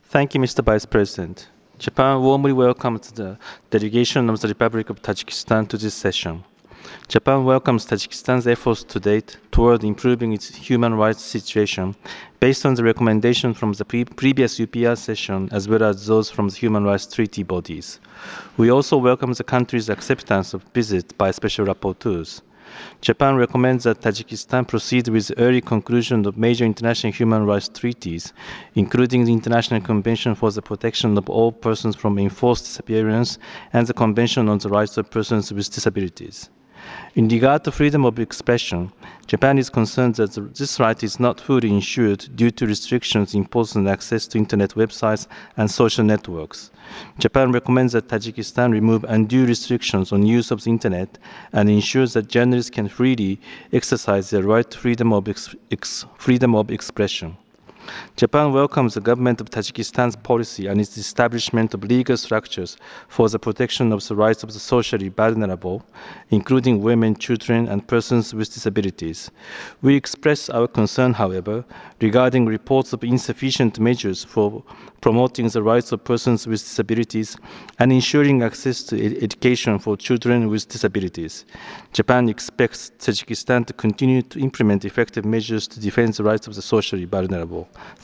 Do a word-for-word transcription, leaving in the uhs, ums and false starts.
Thank you, Mister Vice President. Japan warmly welcomes the delegation of the Republic of Tajikistan to this session. Japan welcomes Tajikistan's efforts to date toward improving its human rights situation based on the recommendations from the pre previous U P R session as well as those from the human rights treaty bodies. We also welcome the country's acceptance of visit by special rapporteurs. Japan recommends that Tajikistan proceed with early conclusion of major international human rights treaties, including the International Convention for the Protection of All Persons from Enforced Disappearance and the Convention on the Rights of Persons with Disabilities. In regard to freedom of expression, Japan is concerned that this right is not fully ensured due to restrictions imposed on access to internet websites and social networks. Japan recommends that Tajikistan remove undue restrictions on use of the internet and ensures that journalists can freely exercise their right to freedom of, ex ex freedom of expression. Japan welcomes the government of Tajikistan's policy and its establishment of legal structures for the protection of the rights of the socially vulnerable, including women, children, and persons with disabilities. We express our concern, however, regarding reports of insufficient measures for promoting the rights of persons with disabilities and ensuring access to ed education for children with disabilities. Japan expects Tajikistan to continue to implement effective measures to defend the rights of the socially vulnerable.